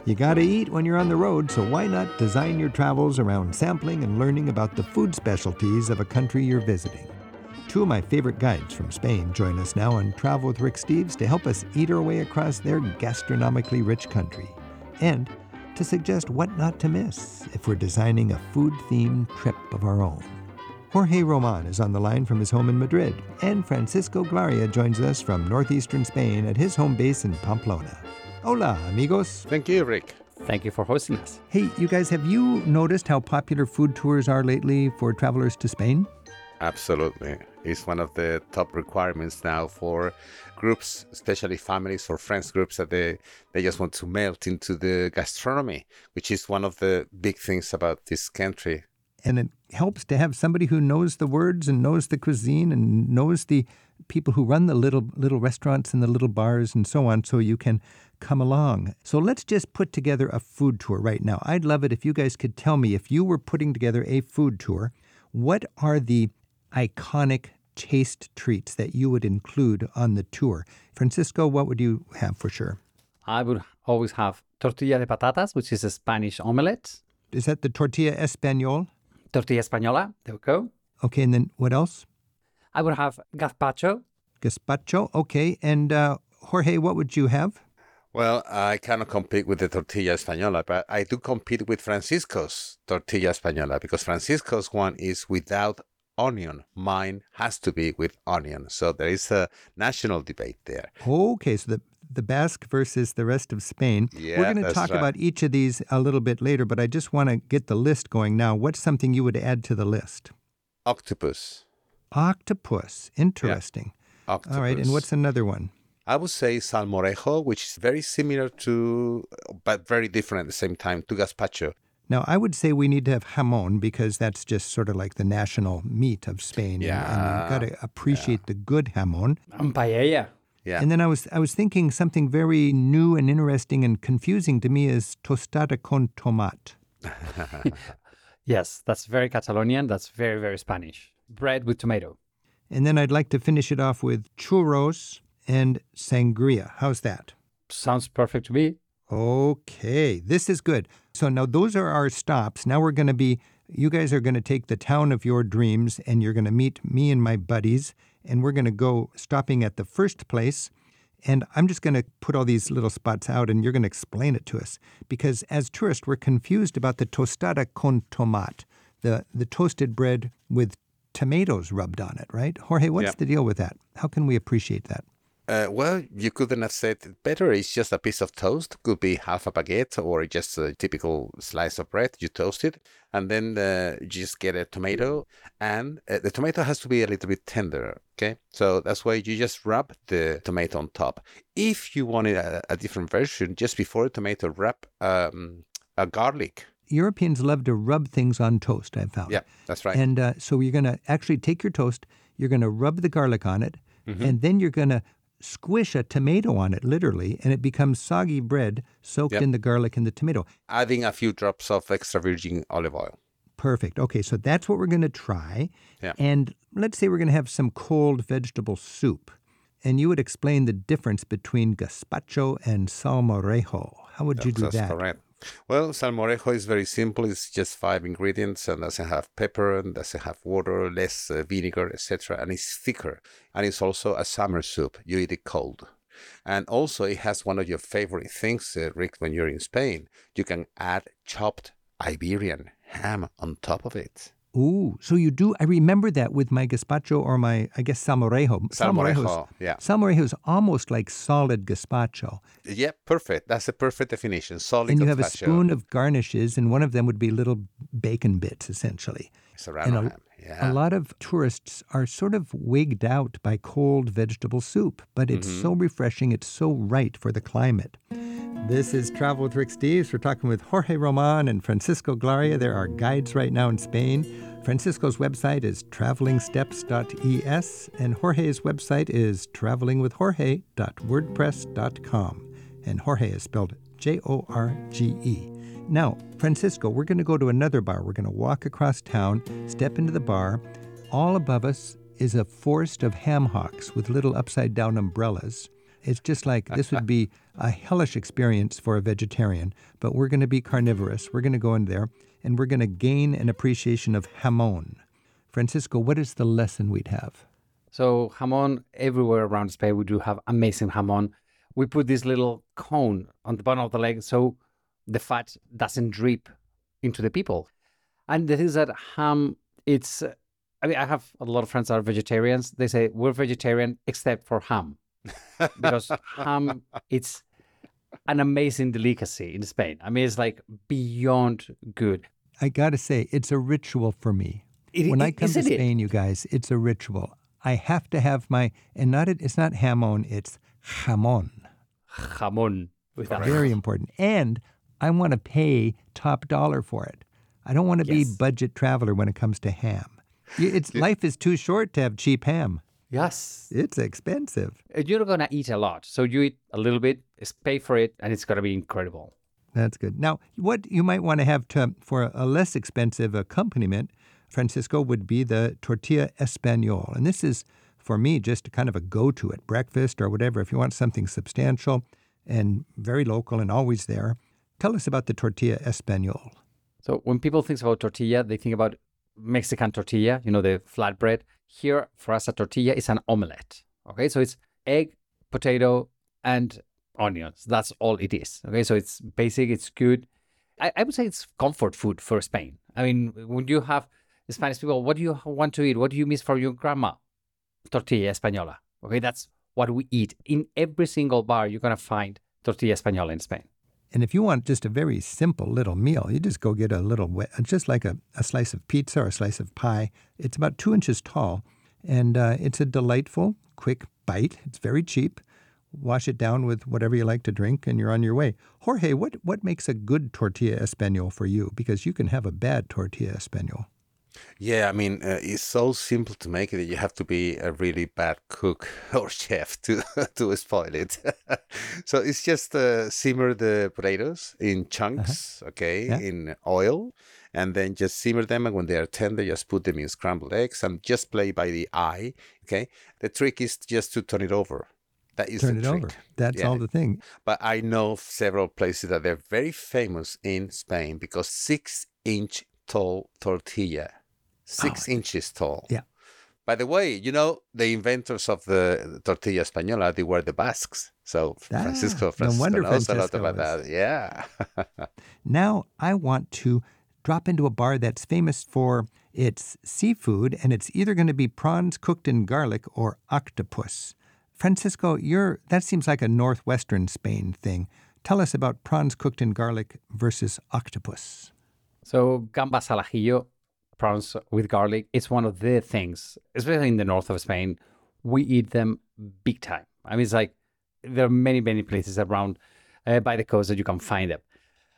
You gotta eat when you're on the road, so why not design your travels around sampling and learning about the food specialties of a country you're visiting? Two of my favorite guides from Spain join us now on Travel with Rick Steves to help us eat our way across their gastronomically rich country, and to suggest what not to miss if we're designing a food-themed trip of our own. Jorge Roman is on the line from his home in Madrid, and Francisco Glaria joins us from northeastern Spain at his home base in Pamplona. Hola, amigos. Thank you, Rick. Thank you for hosting us. Hey, you guys, have you noticed how popular food tours are lately for travelers to Spain? Absolutely. It's one of the top requirements now for groups, especially families or friends groups, that they just want to melt into the gastronomy, which is one of the big things about this country. And it helps to have somebody who knows the words and knows the cuisine and knows the people who run the little restaurants and the little bars and so on, so you can come along. So let's just put together a food tour right now. I'd love it if you guys could tell me, if you were putting together a food tour, what are the iconic taste treats that you would include on the tour? Francisco, what would you have for sure? I would always have tortilla de patatas, which is a Spanish omelette. Is that the tortilla español? Tortilla española, there we go. Okay, and then what else? I would have gazpacho. Gazpacho, okay. And Jorge, what would you have? Well, I cannot compete with the tortilla española, but I do compete with Francisco's tortilla española, because Francisco's one is without onion. Mine has to be with onion. So there is a national debate there. Okay, so the Basque versus the rest of Spain. Yeah, we're going to that's talk right. about each of these a little bit later, but I just want to get the list going now. What's something you would add to the list? Octopus. Octopus. Interesting. Octopus. All right, and what's another one? I would say salmorejo, which is very similar to, but very different at the same time, to gazpacho. Now, I would say we need to have jamón, because that's just sort of like the national meat of Spain. Yeah. And you've got to appreciate the good jamón. And paella. Yeah. And then I was thinking something very new and interesting and confusing to me is tostada con tomate. Yes, that's very Catalonian. That's very, very Spanish. Bread with tomato. And then I'd like to finish it off with churros and sangria. How's that? Sounds perfect to me. Okay, this is good. So now those are our stops. Now you guys are going to take the town of your dreams, and you're going to meet me and my buddies, and we're going to go stopping at the first place. And I'm just going to put all these little spots out, and you're going to explain it to us. Because as tourists, we're confused about the tostada con tomate, the toasted bread with tomatoes rubbed on it, right? Jorge, what's the deal with that? How can we appreciate that? Well, you couldn't have said it better. It's just a piece of toast. Could be half a baguette or just a typical slice of bread. You toast it, and then you just get a tomato. And the tomato has to be a little bit tender, okay? So that's why you just rub the tomato on top. If you wanted a different version, just before the tomato, wrap a garlic. Europeans love to rub things on toast, I've found. Yeah, that's right. And so you're going to actually take your toast, you're going to rub the garlic on it, and then you're going to squish a tomato on it, literally, and it becomes soggy bread soaked in the garlic and the tomato. Adding a few drops of extra virgin olive oil. Perfect. Okay, so that's what we're going to try. Yeah. And let's say we're going to have some cold vegetable soup. And you would explain the difference between gazpacho and salmorejo. How would you do That's that? correct. Well, salmorejo is very simple. It's just 5 ingredients and doesn't have pepper and doesn't have water, less vinegar, etc. And it's thicker. And it's also a summer soup. You eat it cold. And also it has one of your favorite things, Rick, when you're in Spain. You can add chopped Iberian ham on top of it. Ooh, so you do. I remember that with my gazpacho or my, I guess, salmorejo. Yeah. Salmorejo is almost like solid gazpacho. Yeah, perfect. That's the perfect definition. Solid And you gazpacho. have a spoon of garnishes, and one of them would be little bacon bits, essentially. Serrano ham. Yeah. A lot of tourists are sort of wigged out by cold vegetable soup, but it's so refreshing. It's so right for the climate. This is Travel with Rick Steves. We're talking with Jorge Roman and Francisco Glaria. They're our guides right now in Spain. Francisco's website is travelingsteps.es, and Jorge's website is travelingwithjorge.wordpress.com. And Jorge is spelled Jorge. Now, Francisco, we're going to go to another bar. We're going to walk across town, step into the bar. All above us is a forest of ham hocks with little upside-down umbrellas. It's just like this would be a hellish experience for a vegetarian, but we're going to be carnivorous. We're going to go in there and we're going to gain an appreciation of jamon. Francisco, what is the lesson we'd have? So jamon, everywhere around Spain, we do have amazing jamon. We put this little cone on the bottom of the leg so the fat doesn't drip into the people. And the thing is that ham, I have a lot of friends that are vegetarians. They say, we're vegetarian except for ham. Because ham, it's an amazing delicacy in Spain. I mean, it's like beyond good. I got to say, it's a ritual for me. When I come to Spain, you guys, it's a ritual. I have to have it's not jamon, it's jamon. Jamon. With that. Very important. And I want to pay top dollar for it. I don't want to be budget traveler when it comes to ham. Life is too short to have cheap ham. Yes. It's expensive. You're going to eat a lot. So you eat a little bit, pay for it, and it's going to be incredible. That's good. Now, what you might want to have for a less expensive accompaniment, Francisco, would be the tortilla español. And this is, for me, just kind of a go-to at breakfast or whatever. If you want something substantial and very local and always there, tell us about the tortilla español. So when people think about tortilla, they think about Mexican tortilla, the flatbread. Here, for us, a tortilla is an omelette. Okay, so it's egg, potato, and onions. That's all it is. Okay, so it's basic, it's good. I would say it's comfort food for Spain. I mean, when you have Spanish people, what do you want to eat? What do you miss for your grandma? Tortilla española. Okay, that's what we eat. In every single bar, you're going to find tortilla española in Spain. And if you want just a very simple little meal, you just go get just like a slice of pizza or a slice of pie. It's about 2 inches tall, and it's a delightful, quick bite. It's very cheap. Wash it down with whatever you like to drink, and you're on your way. Jorge, what makes a good tortilla español for you? Because you can have a bad tortilla español. Yeah, I mean, it's so simple to make it that you have to be a really bad cook or chef to spoil it. So it's just simmer the potatoes in chunks, in oil, and then just simmer them. And when they are tender, just put them in scrambled eggs and just play by the eye. Okay, the trick is just to turn it over. That is turn the it trick. over. That's all the thing. But I know several places that they're very famous in Spain because 6-inch tall tortilla. 6 inches tall. Yeah. By the way, the inventors of the tortilla española, they were the Basques. So Francisco knows a lot about that. Yeah. Now I want to drop into a bar that's famous for its seafood, and it's either going to be prawns cooked in garlic or octopus. Francisco, that seems like a northwestern Spain thing. Tell us about prawns cooked in garlic versus octopus. So gambas al ajillo, prawns with garlic, it's one of the things, especially in the north of Spain, we eat them big time. I mean, it's like there are many, many places around by the coast that you can find them.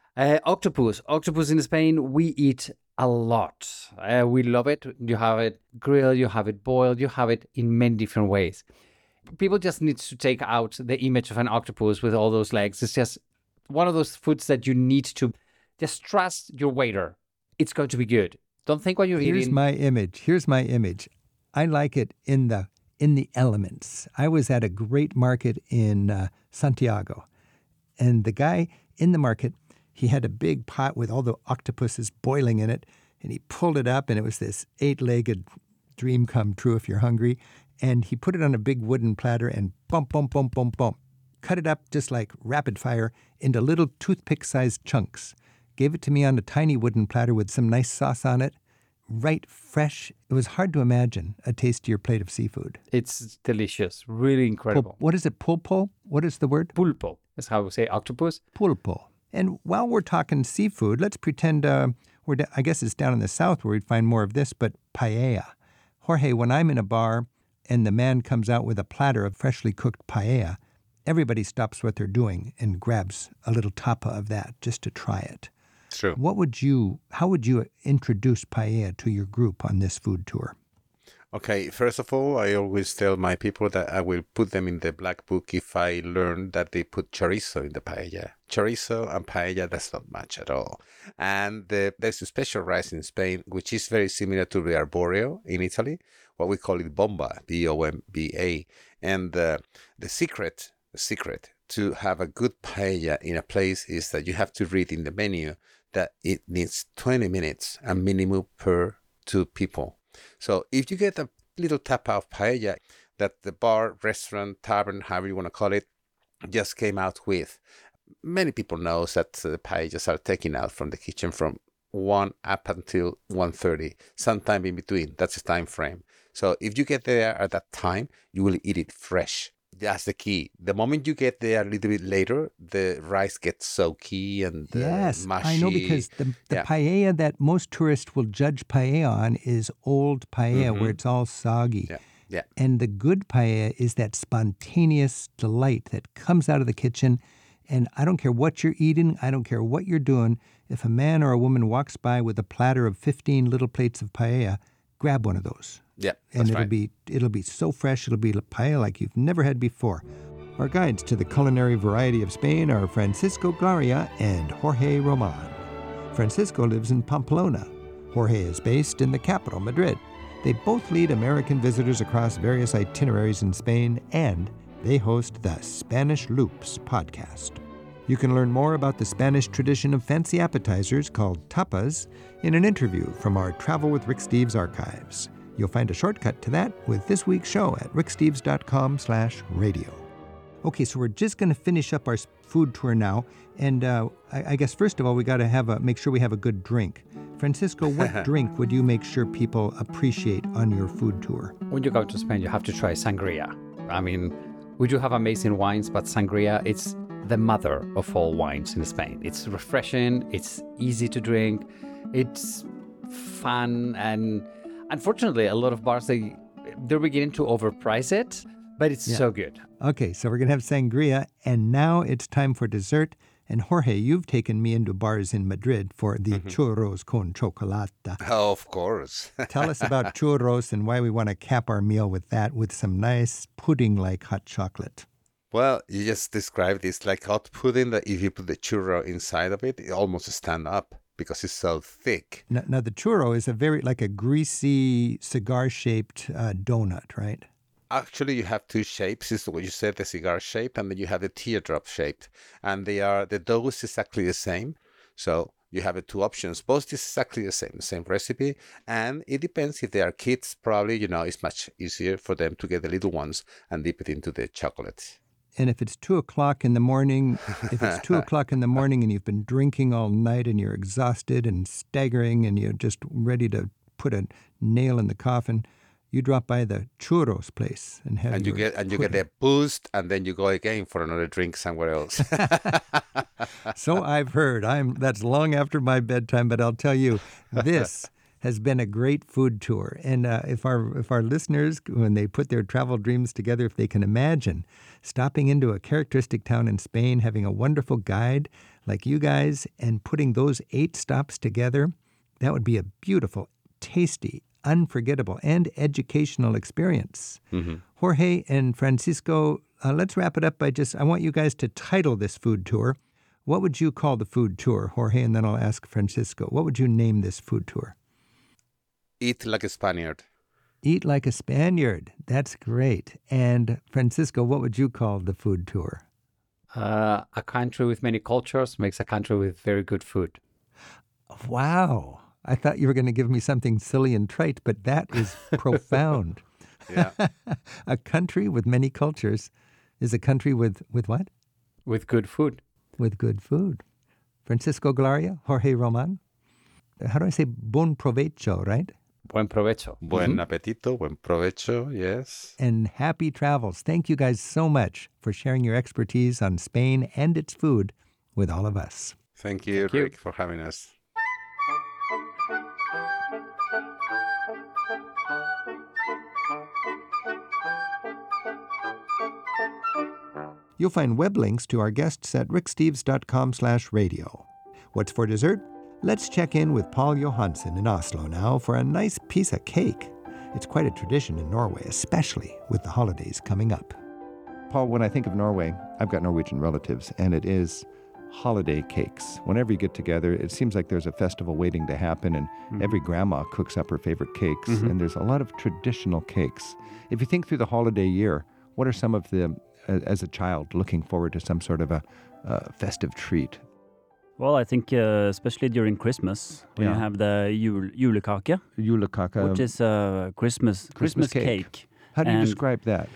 Octopus in Spain, we eat a lot. We love it. You have it grilled, you have it boiled, you have it in many different ways. People just need to take out the image of an octopus with all those legs. It's just one of those foods that you need to just trust your waiter. It's going to be good. Don't think what you're eating. Here's my image. I like it in the elements. I was at a great market in Santiago, and the guy in the market, he had a big pot with all the octopuses boiling in it, and he pulled it up, and it was this 8-legged dream come true if you're hungry, and he put it on a big wooden platter and bump, bump, bump, bump, bump. Cut it up just like rapid fire into little toothpick-sized chunks. Gave it to me on a tiny wooden platter with some nice sauce on it. Right, fresh. It was hard to imagine a tastier plate of seafood. It's delicious. Really incredible. What is it? Pulpo? What is the word? Pulpo. That's how we say octopus. Pulpo. And while we're talking seafood, let's pretend I guess it's down in the south where we'd find more of this, but paella. Jorge, when I'm in a bar and the man comes out with a platter of freshly cooked paella, everybody stops what they're doing and grabs a little tapa of that just to try it. True. How would you introduce paella to your group on this food tour? Okay, first of all, I always tell my people that I will put them in the black book if I learn that they put chorizo in the paella. Chorizo and paella, that's not much at all. And there's a special rice in Spain, which is very similar to the arborio in Italy, what we call it bomba, B-O-M-B-A. And the secret secret to have a good paella in a place is that you have to read in the menu that it needs 20 minutes and minimum per 2 people. So if you get a little tapa of paella that the bar, restaurant, tavern, however you want to call it, just came out with, many people know that the paellas are taken out from the kitchen from 1 up until 1:30, sometime in between. That's the time frame. So if you get there at that time, you will eat it fresh. That's the key. The moment you get there a little bit later, the rice gets soaky and Yes, mushy. I know, because the paella that most tourists will judge paella on is old paella, where it's all soggy. Yeah. And the good paella is that spontaneous delight that comes out of the kitchen. And I don't care what you're eating, I don't care what you're doing. If a man or a woman walks by with a platter of 15 little plates of paella, grab one of those. Yeah, and that's it'll be so fresh, it'll be paella like you've never had before. Our guides to the culinary variety of Spain are Francisco Glaria and Jorge Roman. Francisco lives in Pamplona. Jorge is based in the capital, Madrid. They both lead American visitors across various itineraries in Spain, and they host the Spanish Loops podcast. You can learn more about the Spanish tradition of fancy appetizers called tapas in an interview from our Travel with Rick Steves archives. You'll find a shortcut to that with this week's show at ricksteves.com/radio. Okay, so we're just going to finish up our food tour now. And I guess, first of all, we got to make sure we have a good drink. Francisco, what drink would you make sure people appreciate on your food tour? When you go to Spain, you have to try sangria. I mean, we do have amazing wines, but sangria, it's the mother of all wines in Spain. It's refreshing, it's easy to drink, it's fun, and unfortunately, a lot of bars, they're beginning to overprice it, but it's so good. Okay, so we're going to have sangria, and now it's time for dessert. And Jorge, you've taken me into bars in Madrid for the churros con chocolate. Oh, of course. Tell us about churros and why we want to cap our meal with that, with some nice pudding-like hot chocolate. Well, you just described this like hot pudding that if you put the churro inside of it, it almost stands up because it's so thick. Now the churro is like a greasy cigar-shaped donut, right? Actually, you have two shapes. This is what you said, the cigar shape, and then you have the teardrop shape. And the dough is exactly the same. So you have the two options. Both is exactly the same recipe. And it depends if they are kids, probably, it's much easier for them to get the little ones and dip it into the chocolate. And if it's 2 o'clock in the morning, and you've been drinking all night and you're exhausted and staggering and you're just ready to put a nail in the coffin, you drop by the churros place and have you get the boost, and then you go again for another drink somewhere else. So I've heard. That's long after my bedtime, but I'll tell you, this has been a great food tour. And if our listeners, when they put their travel dreams together, if they can imagine stopping into a characteristic town in Spain, having a wonderful guide like you guys, and putting those 8 stops together, that would be a beautiful, tasty, unforgettable, and educational experience. Jorge and Francisco, let's wrap it up by I want you guys to title this food tour. What would you call the food tour, Jorge? And then I'll ask Francisco. What would you name this food tour? Eat like a Spaniard. Eat like a Spaniard. That's great. And Francisco, what would you call the food tour? A country with many cultures makes a country with very good food. Wow. I thought you were going to give me something silly and trite, but that is profound. Yeah. A country with many cultures is a country with what? With good food. With good food. Francisco Glaria, Jorge Roman. How do I say bon provecho, right? Buen provecho. Buen apetito, buen provecho, yes. And happy travels. Thank you guys so much for sharing your expertise on Spain and its food with all of us. Thank you, Rick, for having us. You'll find web links to our guests at ricksteves.com/radio. What's for dessert? Let's check in with Paul Johansen in Oslo now for a nice piece of cake. It's quite a tradition in Norway, especially with the holidays coming up. Paul, when I think of Norway, I've got Norwegian relatives, and it is holiday cakes. Whenever you get together, it seems like there's a festival waiting to happen, and every grandma cooks up her favorite cakes, and there's a lot of traditional cakes. If you think through the holiday year, what are some of the as a child looking forward to some sort of a festive treat? Well, I think especially during Christmas, when you have the julekake, Julekake. which is Christmas cake. How do you And describe that?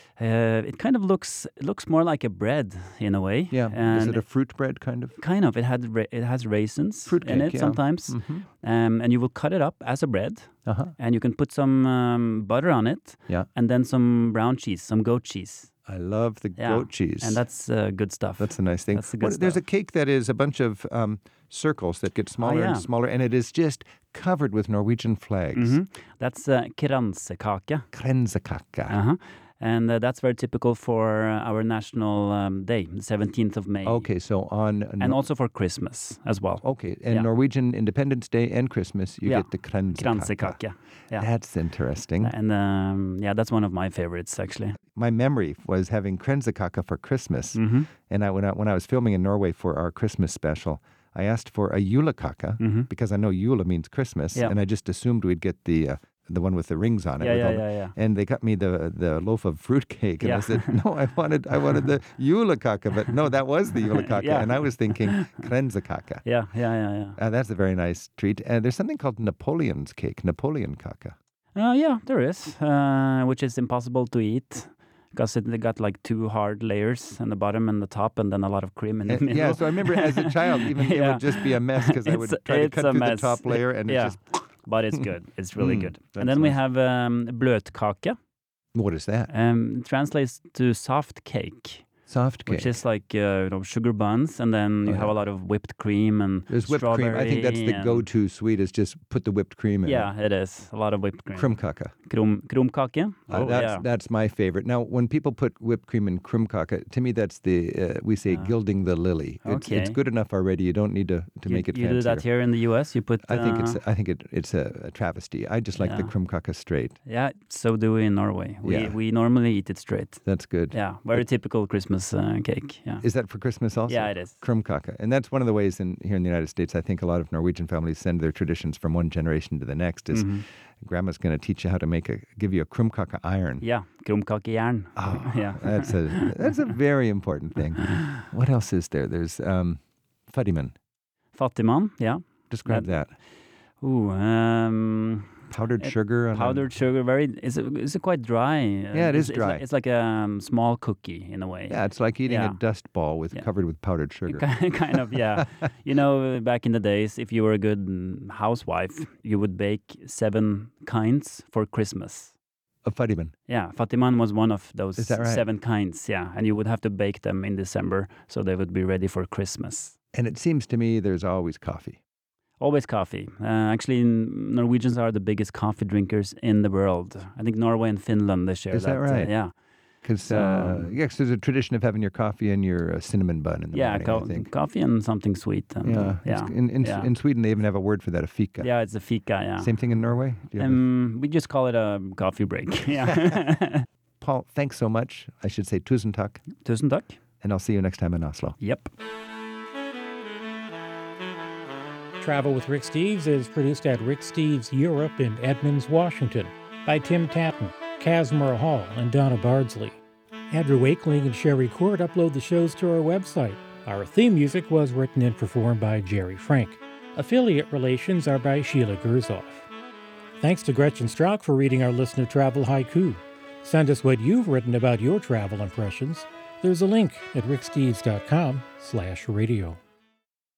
It kind of looks more like a bread in a way. Yeah. And Is it a fruit bread kind of? kind of. It has raisins Fruit in cake, it yeah. sometimes. And you will cut it up as a bread. Uh-huh. And you can put some butter on it. Yeah. And then some brown cheese, some goat cheese. I love the Yeah. goat cheese. And that's good stuff. That's a nice thing. That's the good There's a stuff. cake that is a bunch of circles that get smaller and yeah. smaller, and it is just covered with Norwegian flags. That's kransekake. Krensekake. Uh-huh. And that's very typical for our national day, the 17th of May. Okay, so on... And also for Christmas as well. Okay, and Yeah. Norwegian Independence Day and Christmas, you Yeah. get the krensekake. Kransekake. Yeah. That's interesting. And that's one of my favorites, actually. My memory was having krensekake for Christmas. And when I was filming in Norway for our Christmas special, I asked for a julekake because I know jule means Christmas, Yeah. and I just assumed we'd get the one with the rings on it. with all the- Yeah. And they got me the loaf of fruit cake, and I Yeah. said, no, I wanted the julekake, but no, that was the julekake, Yeah. and I was thinking krensekake. Yeah. That's a very nice treat. And there's something called Napoleon's cake, Napoleon kake. Yeah, there is, which is impossible to eat. Because it got like 2 hard layers in the bottom and the top, and then a lot of cream in the middle. Yeah, so I remember as a child, even it Yeah. would just be a mess because I would try to It's cut a through the mess. top layer, and Yeah. it's just... But it's good. It's really good. that's And then we nice. have bløtkake. What is that? It translates to soft cake. Soft cake. Which is like sugar buns, and then you have a lot of whipped cream and There's whipped cream. strawberry. I think that's the and- go-to sweet is just put the whipped cream in. Yeah, it is a lot of whipped cream. Krumkake. Krumkake. That's my favorite. Now, when people put whipped cream in krumkake, to me that's we say gilding the lily. It's Okay. good enough already. You don't need to make it You fancier. do that here in the U.S. You put. I think it's a travesty. I just like the Yeah. krumkake straight. Yeah, so do we in Norway. Yeah. We normally eat it straight. That's good. Yeah, very typical Christmas cake. Yeah. Is that for Christmas also? Yeah, it is. Krumkake. And that's one of the ways here in the United States, I think a lot of Norwegian families send their traditions from one generation to the next is grandma's going to teach you how to give you a krumkake iron. Yeah, krumkakejern. Oh, Yeah. that's a very important thing. What else is there? There's fadiman. Fattigmann, yeah. Describe that. Ooh, Powdered sugar. powdered sugar. Is it quite dry? Yeah, it is dry. It's like a small cookie in a way. Yeah, it's like eating Yeah. a dust ball covered with powdered sugar. Kind of, yeah. You know, back in the days, if you were a good housewife, you would bake 7 kinds for Christmas. A fadiman. Yeah, Fattigmann was one of those Is that right? 7 kinds, yeah. And you would have to bake them in December so they would be ready for Christmas. And it seems to me there's always coffee. Always coffee. Actually, Norwegians are the biggest coffee drinkers in the world. I think Norway and Finland, they share Is that right? yeah. Because there's a tradition of having your coffee and your cinnamon bun in the morning, I think. Coffee and something sweet. And, Yeah. In Sweden, they even have a word for that, a fika. Yeah, it's a fika, yeah. Same thing in Norway? Do you have We just call it a coffee break. Yeah. Paul, thanks so much. I should say tusen takk. Tusen takk. And I'll see you next time in Oslo. Yep. Travel with Rick Steves is produced at Rick Steves Europe in Edmonds, Washington, by Tim Tatton, Casimir Hall, and Donna Bardsley. Andrew Wakeling and Sherry Court upload the shows to our website. Our theme music was written and performed by Jerry Frank. Affiliate relations are by Sheila Gerzoff. Thanks to Gretchen Strauch for reading our listener travel haiku. Send us what you've written about your travel impressions. There's a link at ricksteves.com/radio.